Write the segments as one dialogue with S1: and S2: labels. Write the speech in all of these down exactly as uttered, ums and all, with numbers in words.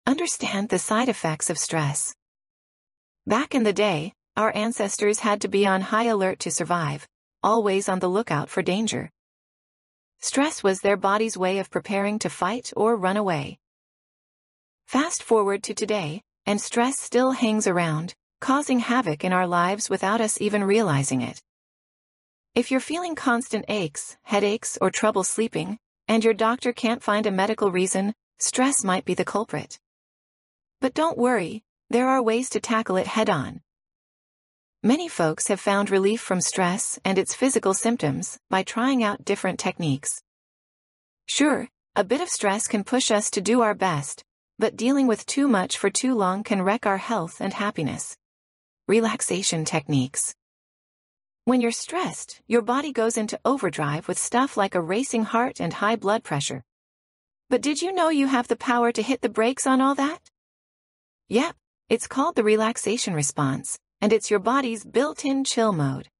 S1: Understand the side effects of stress. Back in the day, our ancestors had to be on high alert to survive, always on the lookout for danger. Stress was their body's way of preparing to fight or run away. Fast forward to today, and stress still hangs around, causing havoc in our lives without us even realizing it. If you're feeling constant aches, headaches, or trouble sleeping, and your doctor can't find a medical reason, stress might be the culprit. But don't worry, there are ways to tackle it head-on. Many folks have found relief from stress and its physical symptoms by trying out different techniques. Sure, a bit of stress can push us to do our best, but dealing with too much for too long can wreck our health and happiness. Relaxation techniques. When you're stressed, your body goes into overdrive with stuff like a racing heart and high blood pressure. But did you know you have the power to hit the brakes on all that? Yep, it's called the relaxation response, and it's your body's built-in chill mode.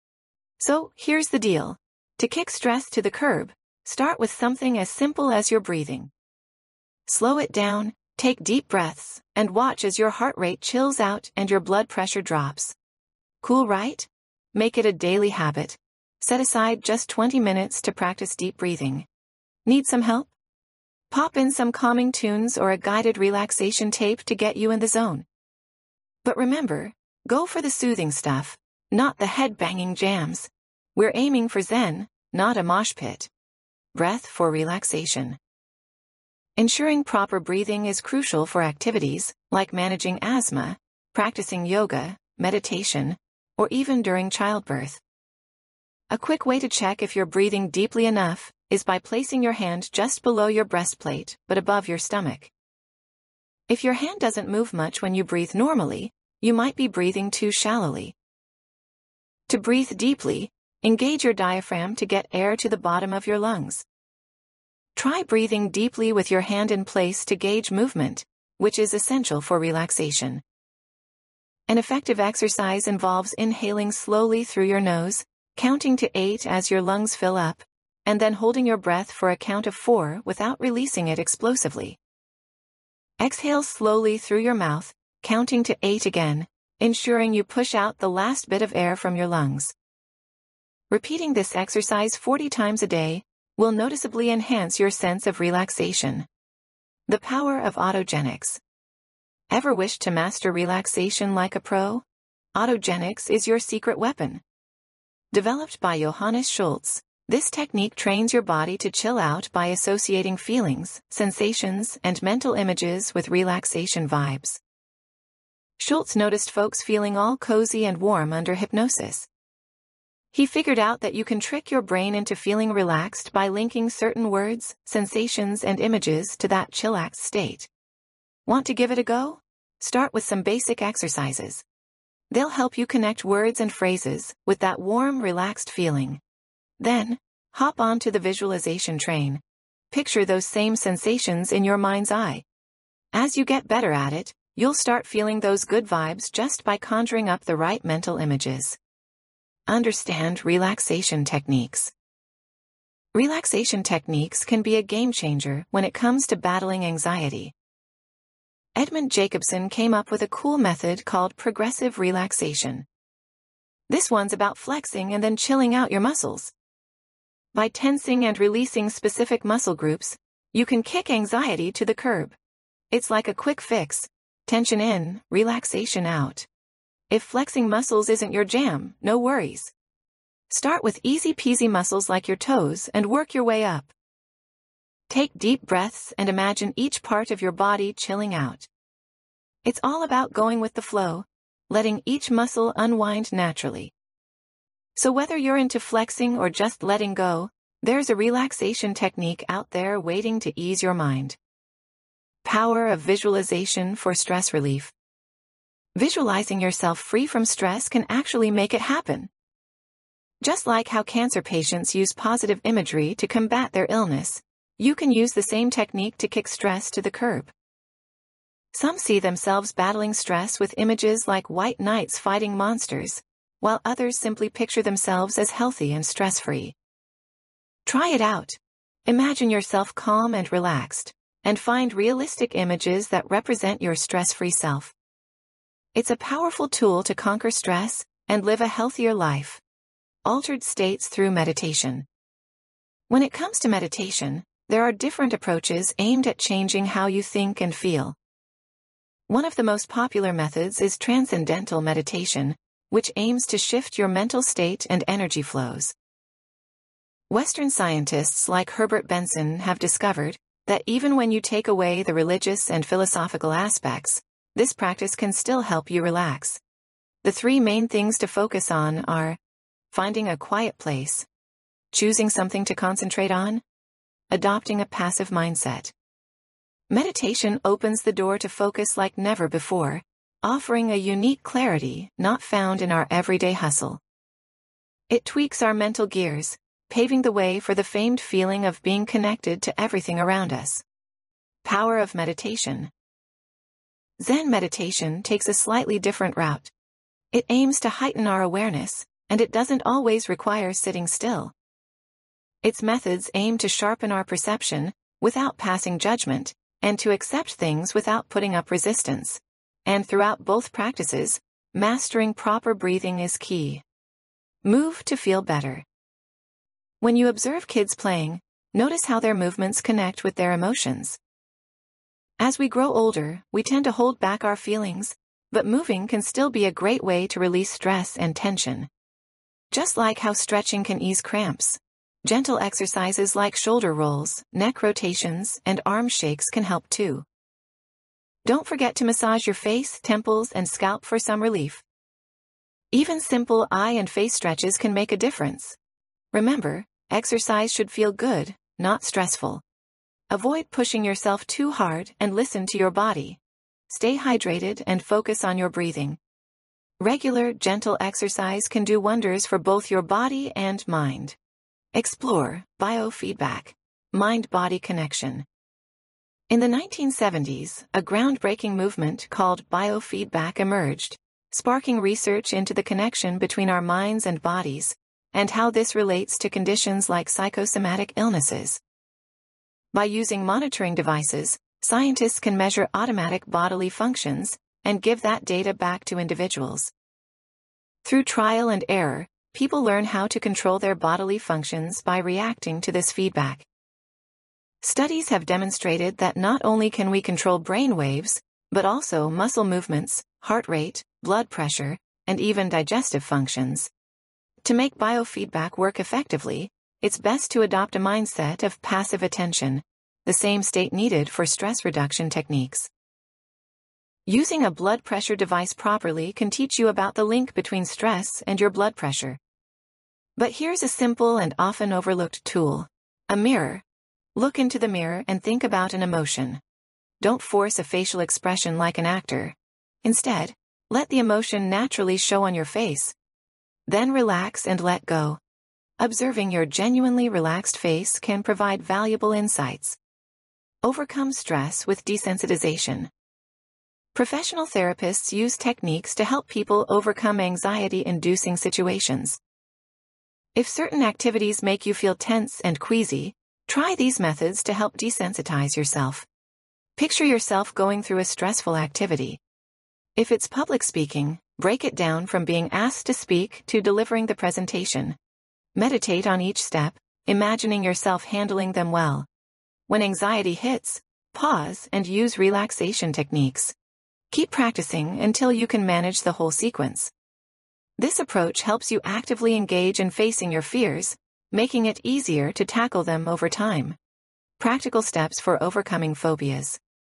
S1: So, here's the deal. To kick stress to the curb, start with something as simple as your breathing. Slow it down, take deep breaths, and watch as your heart rate chills out and your blood pressure drops. Cool, right? Make it a daily habit. Set aside just twenty minutes to practice deep breathing. Need some help? Pop in some calming tunes or a guided relaxation tape to get you in the zone. But remember, go for the soothing stuff, not the head-banging jams. We're aiming for zen, not a mosh pit. Breath for relaxation. Ensuring proper breathing is crucial for activities like managing asthma, practicing yoga, meditation, or even during childbirth. A quick way to check if you're breathing deeply enough is by placing your hand just below your breastplate but above your stomach. If your hand doesn't move much when you breathe normally, you might be breathing too shallowly. To breathe deeply, engage your diaphragm to get air to the bottom of your lungs. Try breathing deeply with your hand in place to gauge movement, which is essential for relaxation. An effective exercise involves inhaling slowly through your nose, counting to eight as your lungs fill up, and then holding your breath for a count of four without releasing it explosively. Exhale slowly through your mouth, counting to eight again, ensuring you push out the last bit of air from your lungs. Repeating this exercise forty times a day will noticeably enhance your sense of relaxation. The power of autogenics. Ever wished to master relaxation like a pro? Autogenics is your secret weapon. Developed by Johannes Schultz, this technique trains your body to chill out by associating feelings, sensations, and mental images with relaxation vibes. Schultz noticed folks feeling all cozy and warm under hypnosis. He figured out that you can trick your brain into feeling relaxed by linking certain words, sensations, and images to that chillaxed state. Want to give it a go? Start with some basic exercises. They'll help you connect words and phrases with that warm, relaxed feeling. Then, hop onto the visualization train. Picture those same sensations in your mind's eye. As you get better at it, you'll start feeling those good vibes just by conjuring up the right mental images. Understand relaxation techniques. Relaxation techniques can be a game changer when it comes to battling anxiety. Edmund Jacobson came up with a cool method called progressive relaxation. This one's about flexing and then chilling out your muscles. By tensing and releasing specific muscle groups, you can kick anxiety to the curb. It's like a quick fix. Tension in, relaxation out. If flexing muscles isn't your jam, no worries. Start with easy-peasy muscles like your toes and work your way up. Take deep breaths and imagine each part of your body chilling out. It's all about going with the flow, letting each muscle unwind naturally. So whether you're into flexing or just letting go, there's a relaxation technique out there waiting to ease your mind. Power of visualization for stress relief. Visualizing yourself free from stress can actually make it happen. Just like how cancer patients use positive imagery to combat their illness, you can use the same technique to kick stress to the curb. Some see themselves battling stress with images like white knights fighting monsters, while others simply picture themselves as healthy and stress-free. Try it out. Imagine yourself calm and relaxed, and find realistic images that represent your stress-free self. It's a powerful tool to conquer stress and live a healthier life. Altered states through meditation. When it comes to meditation, there are different approaches aimed at changing how you think and feel. One of the most popular methods is transcendental meditation, which aims to shift your mental state and energy flows. Western scientists like Herbert Benson have discovered that even when you take away the religious and philosophical aspects, this practice can still help you relax. The three main things to focus on are finding a quiet place, choosing something to concentrate on, adopting a passive mindset. Meditation opens the door to focus like never before, offering a unique clarity not found in our everyday hustle. It tweaks our mental gears, paving the way for the famed feeling of being connected to everything around us. Power of meditation. Zen meditation takes a slightly different route. It aims to heighten our awareness, and it doesn't always require sitting still. Its methods aim to sharpen our perception, without passing judgment, and to accept things without putting up resistance. And throughout both practices, mastering proper breathing is key. Move to feel better. When you observe kids playing, notice how their movements connect with their emotions. As we grow older, we tend to hold back our feelings, but moving can still be a great way to release stress and tension. Just like how stretching can ease cramps, gentle exercises like shoulder rolls, neck rotations, and arm shakes can help too. Don't forget to massage your face, temples, and scalp for some relief. Even simple eye and face stretches can make a difference. Remember, exercise should feel good, not stressful. Avoid pushing yourself too hard and listen to your body. Stay hydrated and focus on your breathing. Regular, gentle exercise can do wonders for both your body and mind. Explore biofeedback, mind-body connection. In the nineteen seventies, a groundbreaking movement called biofeedback emerged, sparking research into the connection between our minds and bodies, and how this relates to conditions like psychosomatic illnesses. By using monitoring devices, scientists can measure automatic bodily functions and give that data back to individuals. Through trial and error, people learn how to control their bodily functions by reacting to this feedback. Studies have demonstrated that not only can we control brain waves, but also muscle movements, heart rate, blood pressure, and even digestive functions. To make biofeedback work effectively, it's best to adopt a mindset of passive attention, the same state needed for stress reduction techniques. Using a blood pressure device properly can teach you about the link between stress and your blood pressure. But here's a simple and often overlooked tool: a mirror. Look into the mirror and think about an emotion. Don't force a facial expression like an actor. Instead, let the emotion naturally show on your face. Then relax and let go. Observing your genuinely relaxed face can provide valuable insights. Overcome stress with desensitization. Professional therapists use techniques to help people overcome anxiety-inducing situations. If certain activities make you feel tense and queasy, try these methods to help desensitize yourself. Picture yourself going through a stressful activity. If it's public speaking, break it down from being asked to speak to delivering the presentation. Meditate on each step, imagining yourself handling them well. When anxiety hits, pause and use relaxation techniques. Keep practicing until you can manage the whole sequence. This approach helps you actively engage in facing your fears, making it easier to tackle them over time. Practical steps for overcoming phobias.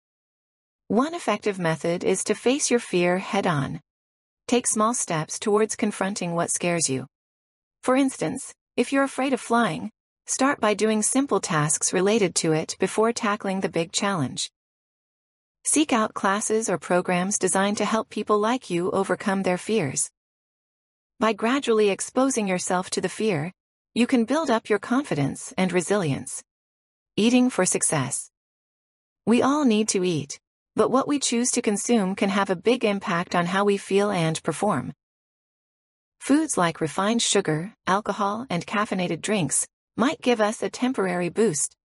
S1: One effective method is to face your fear head-on. Take small steps towards confronting what scares you. For instance, if you're afraid of flying, start by doing simple tasks related to it before tackling the big challenge. Seek out classes or programs designed to help people like you overcome their fears. By gradually exposing yourself to the fear, you can build up your confidence and resilience. Eating for success. We all need to eat, but what we choose to consume can have a big impact on how we feel and perform. Foods like refined sugar, alcohol, and caffeinated drinks might give us a temporary boost.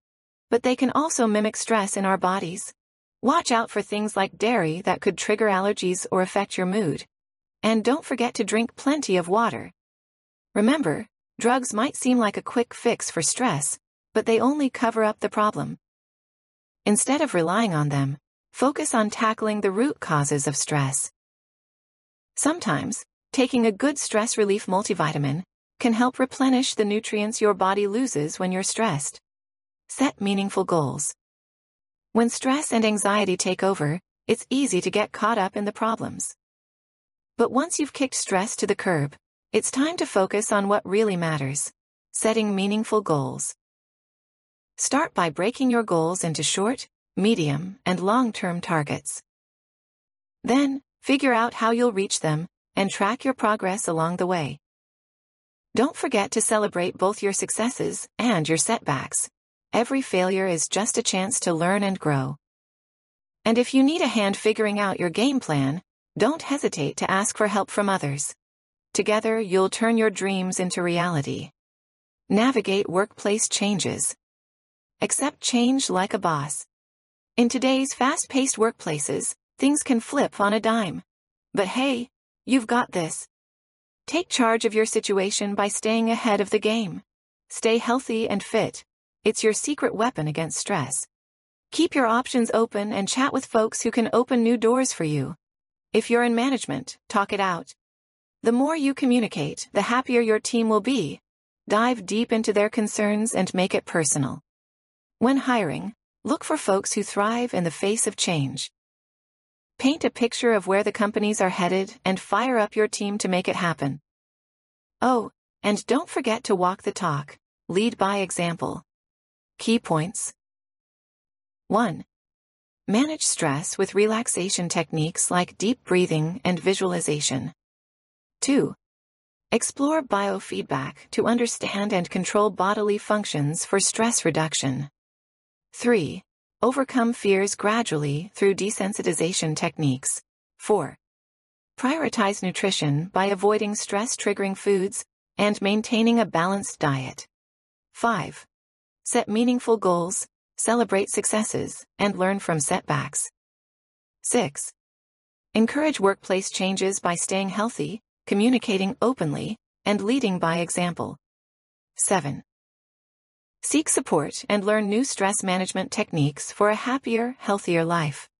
S1: but they can also mimic stress in our bodies. Watch out for things like dairy that could trigger allergies or affect your mood. And don't forget to drink plenty of water. Remember, drugs might seem like a quick fix for stress, but they only cover up the problem. Instead of relying on them, focus on tackling the root causes of stress. Sometimes, taking a good stress relief multivitamin can help replenish the nutrients your body loses when you're stressed. Set meaningful goals. When stress and anxiety take over, it's easy to get caught up in the problems. But once you've kicked stress to the curb, it's time to focus on what really matters: setting meaningful goals. Start by breaking your goals into short, medium, and long-term targets. Then, figure out how you'll reach them, and track your progress along the way. Don't forget to celebrate both your successes and your setbacks. Every failure is just a chance to learn and grow. And if you need a hand figuring out your game plan, don't hesitate to ask for help from others. Together, you'll turn your dreams into reality. Navigate workplace changes. Accept change like a boss. In today's fast-paced workplaces, things can flip on a dime. But hey, you've got this. Take charge of your situation by staying ahead of the game. Stay healthy and fit. It's your secret weapon against stress. Keep your options open and chat with folks who can open new doors for you. If you're in management, talk it out. The more you communicate, the happier your team will be. Dive deep into their concerns and make it personal. When hiring, look for folks who thrive in the face of change. Paint a picture of where the companies are headed and fire up your team to make it happen. Oh, and don't forget to walk the talk. Lead by example. Key points. one. Manage stress with relaxation techniques like deep breathing and visualization. two. Explore biofeedback to understand and control bodily functions for stress reduction. three. Overcome fears gradually through desensitization techniques. four. Prioritize nutrition by avoiding stress-triggering foods and maintaining a balanced diet. five. Set meaningful goals, celebrate successes, and learn from setbacks. six. Encourage workplace changes by staying healthy, communicating openly, and leading by example. seven. Seek support and learn new stress management techniques for a happier, healthier life.